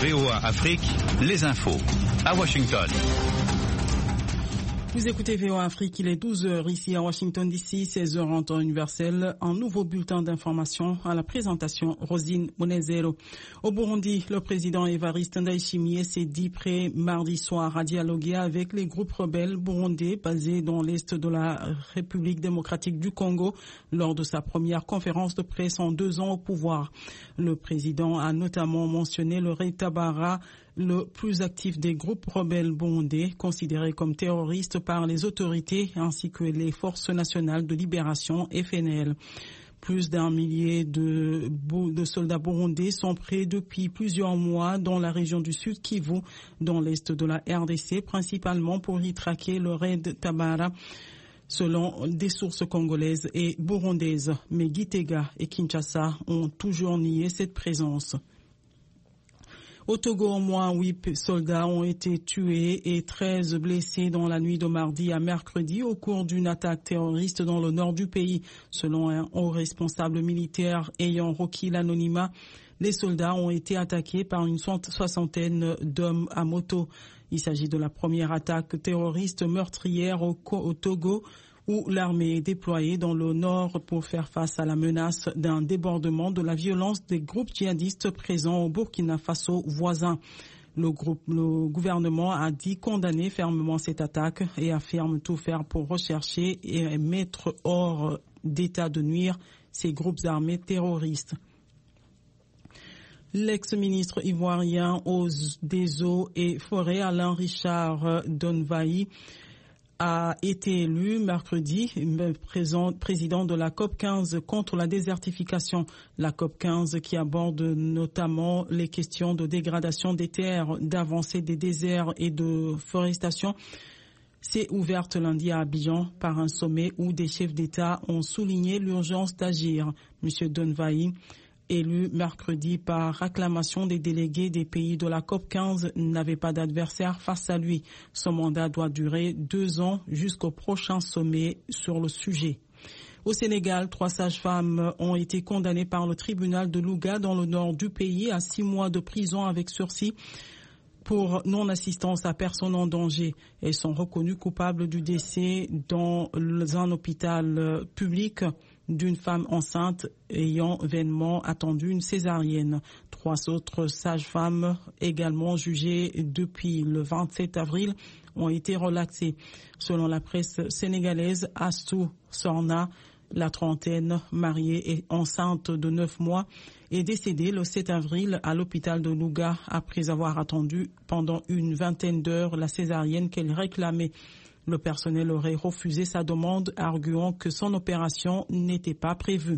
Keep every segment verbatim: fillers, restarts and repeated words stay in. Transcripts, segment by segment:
V O A Afrique, les infos à Washington. Vous écoutez V O A Afrique, il est douze heures ici à Washington D C, seize heures en temps universel. Un nouveau bulletin d'information à la présentation, Rosine Monezero. Au Burundi, le président Evariste Ndayishimiye s'est dit prêt mardi soir à dialoguer avec les groupes rebelles burundais basés dans l'est de la République démocratique du Congo lors de sa première conférence de presse en deux ans au pouvoir. Le président a notamment mentionné le Red Tabara, le plus actif des groupes rebelles burundais, considéré comme terroriste par les autorités ainsi que les forces nationales de libération F N L. Plus d'un millier de, de soldats burundais sont prêts depuis plusieurs mois dans la région du Sud Kivu, dans l'est de la R D C, principalement pour y traquer le Red Tabara, selon des sources congolaises et burundaises. Mais Gitega et Kinshasa ont toujours nié cette présence. Au Togo, au moins huit soldats ont été tués et treize blessés dans la nuit de mardi à mercredi au cours d'une attaque terroriste dans le nord du pays. Selon un haut responsable militaire ayant requis l'anonymat, les soldats ont été attaqués par une soixantaine d'hommes à moto. Il s'agit de la première attaque terroriste meurtrière au, au Togo, où l'armée est déployée dans le nord pour faire face à la menace d'un débordement de la violence des groupes djihadistes présents au Burkina Faso voisin. Le, groupe, le gouvernement a dit condamner fermement cette attaque et affirme tout faire pour rechercher et mettre hors d'état de nuire ces groupes armés terroristes. L'ex-ministre ivoirien aux, des eaux et forêts Alain Richard Donvaï a été élu mercredi président de la COP quinze contre la désertification. La COP quinze qui aborde notamment les questions de dégradation des terres, d'avancée des déserts et de forestation, s'est ouverte lundi à Abidjan par un sommet où des chefs d'État ont souligné l'urgence d'agir. Monsieur Donvaï, élu mercredi par acclamation des délégués des pays de la COP quinze, n'avait pas d'adversaire face à lui. Son mandat doit durer deux ans jusqu'au prochain sommet sur le sujet. Au Sénégal, trois sages-femmes ont été condamnées par le tribunal de Louga dans le nord du pays à six mois de prison avec sursis pour non-assistance à personne en danger. Elles sont reconnues coupables du décès dans un hôpital public d'une femme enceinte ayant vainement attendu une césarienne. Trois autres sages-femmes, également jugées depuis le vingt-sept avril, ont été relaxées. Selon la presse sénégalaise, Astou Sorna, la trentaine, mariée et enceinte de neuf mois, est décédée le sept avril à l'hôpital de Louga après avoir attendu pendant une vingtaine d'heures la césarienne qu'elle réclamait. Le personnel aurait refusé sa demande, arguant que son opération n'était pas prévue.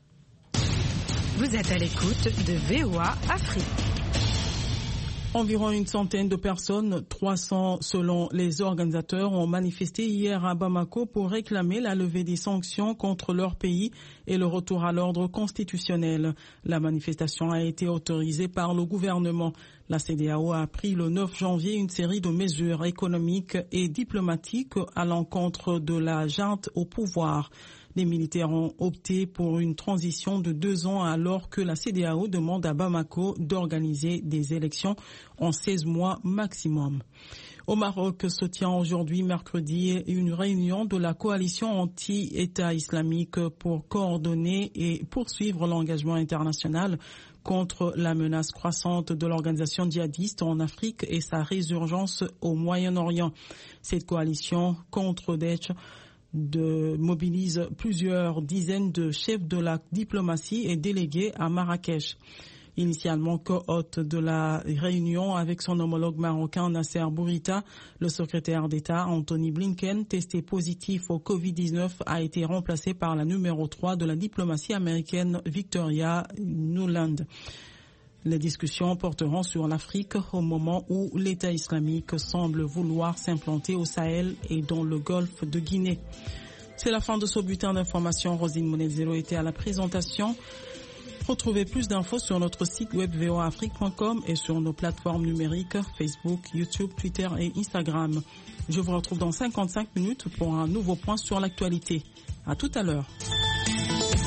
Vous êtes à l'écoute de V O A Afrique. Environ une centaine de personnes, trois cents selon les organisateurs, ont manifesté hier à Bamako pour réclamer la levée des sanctions contre leur pays et le retour à l'ordre constitutionnel. La manifestation a été autorisée par le gouvernement. La C E D E A O a pris le neuf janvier une série de mesures économiques et diplomatiques à l'encontre de la junte au pouvoir. Les militaires ont opté pour une transition de deux ans alors que la C E D E A O demande à Bamako d'organiser des élections en seize mois maximum. Au Maroc se tient aujourd'hui, mercredi, une réunion de la coalition anti-État islamique pour coordonner et poursuivre l'engagement international contre la menace croissante de l'organisation djihadiste en Afrique et sa résurgence au Moyen-Orient. Cette coalition contre Daesh de mobilise plusieurs dizaines de chefs de la diplomatie et délégués à Marrakech. Initialement co-hôte de la réunion avec son homologue marocain Nasser Bourita, le secrétaire d'État Anthony Blinken, testé positif au covid dix-neuf, a été remplacé par la numéro trois de la diplomatie américaine Victoria Nuland. Les discussions porteront sur l'Afrique au moment où l'État islamique semble vouloir s'implanter au Sahel et dans le golfe de Guinée. C'est la fin de ce bulletin d'information. Rosine Monezero était à la présentation. Retrouvez plus d'infos sur notre site web v o a afrique point com et sur nos plateformes numériques Facebook, YouTube, Twitter et Instagram. Je vous retrouve dans cinquante-cinq minutes pour un nouveau point sur l'actualité. À tout à l'heure.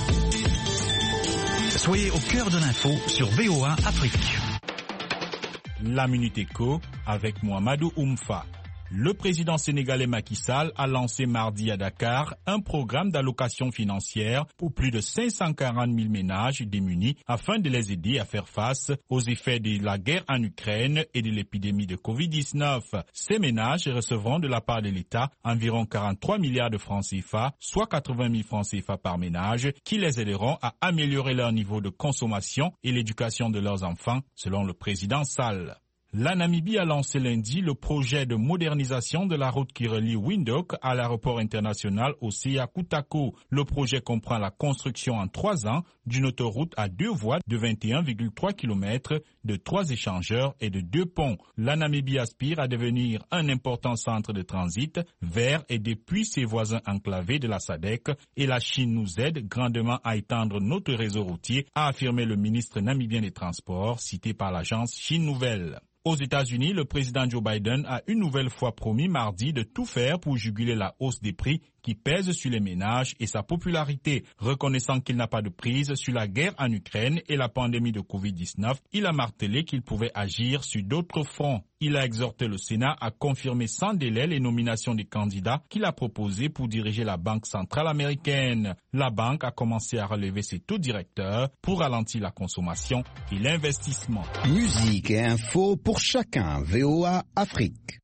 Soyez au cœur de l'info sur V O A Afrique. La Minute Éco avec Mohamedou Oumfa. Le président sénégalais Macky Sall a lancé mardi à Dakar un programme d'allocation financière pour plus de cinq cent quarante mille ménages démunis afin de les aider à faire face aux effets de la guerre en Ukraine et de l'épidémie de covid dix-neuf. Ces ménages recevront de la part de l'État environ quarante-trois milliards de francs C F A, soit quatre-vingt mille francs C F A par ménage, qui les aideront à améliorer leur niveau de consommation et l'éducation de leurs enfants, selon le président Sall. La Namibie a lancé lundi le projet de modernisation de la route qui relie Windhoek à l'aéroport international Hosea Kutako. Le projet comprend la construction en trois ans d'une autoroute à deux voies de vingt et un virgule trois kilomètres, de trois échangeurs et de deux ponts. La Namibie aspire à devenir un important centre de transit vers et depuis ses voisins enclavés de la S A D C et la Chine nous aide grandement à étendre notre réseau routier, a affirmé le ministre namibien des Transports, cité par l'agence Chine Nouvelle. Aux États-Unis, le président Joe Biden a une nouvelle fois promis mardi de tout faire pour juguler la hausse des prix qui pèse sur les ménages et sa popularité. Reconnaissant qu'il n'a pas de prise sur la guerre en Ukraine et la pandémie de covid dix-neuf, il a martelé qu'il pouvait agir sur d'autres fronts. Il a exhorté le Sénat à confirmer sans délai les nominations des candidats qu'il a proposés pour diriger la Banque centrale américaine. La banque a commencé à relever ses taux directeurs pour ralentir la consommation et l'investissement. Musique et info pour chacun. V O A Afrique.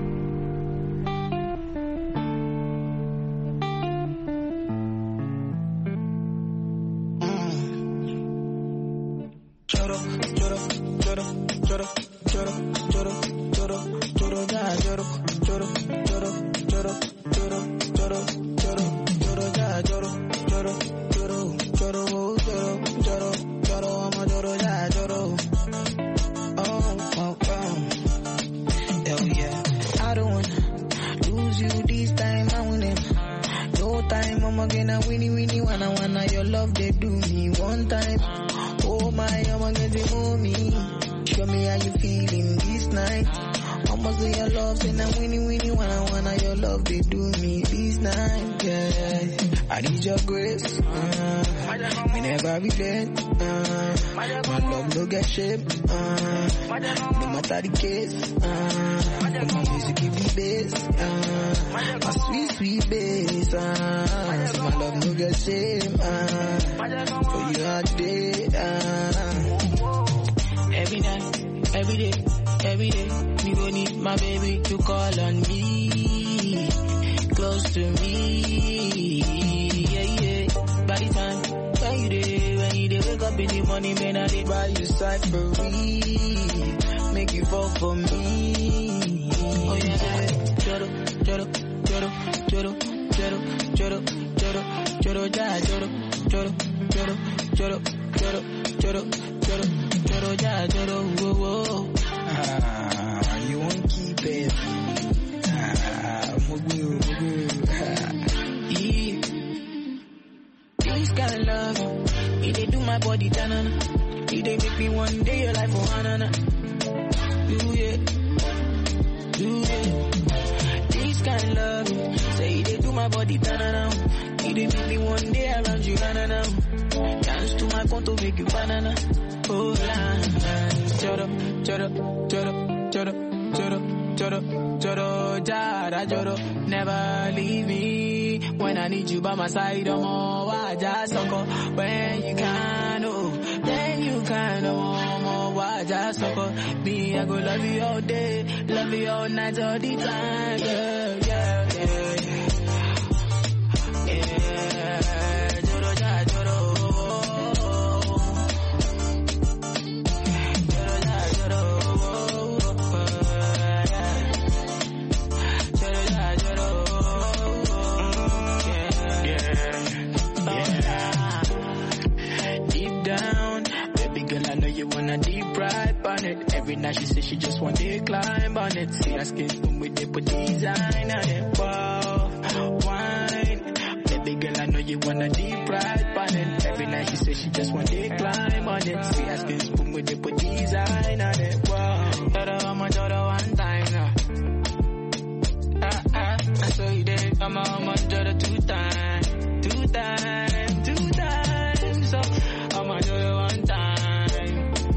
I need your grace, uh, me never regret, uh, my love no get shame, uh, no matter the case, uh, when my music give me bass, uh, my sweet, sweet bass, uh, so my love no get shame, uh, for you all day, uh, every night, every day, every day, me gon' need my baby to call on me, close to me, yeah, yeah. By the time when you dey, when you dey wake up in the morning, man, I dey buy you side for me, make you fall for me. Oh yeah, choro, choro, choro, choro, choro, choro, choro, choro, ja, choro, choro, choro, choro, choro, choro, choro, choro, ja, choro, whoa, whoa. Ah, you won't keep it. Ah, mugu, mugu. Yeah. This kind of love, it dey do my body tanana. It dey make me one day your life for hanana. Do it, do it. This kind of love, say it dey do my body tanana. It dey make me one day around you hanana. Dance to my conto make you banana. Oh la, choro, choro, choro, choro, choro, choro, choro, jara, choro. Never leave me when I need you by my side. I'm all I just sucker when you can, oh, then you can, oh, more why just sucker. Me, I go love you all day, love you all night, all the time, yeah, yeah, yeah. Yeah, choro, ja, choro. Every night she says she just want to climb on it. See her skin from with they put design on it. Wow, wine. Baby girl, I know you wanna deep ride on it. Every night she says she just want to climb on it. See her skin from with they put design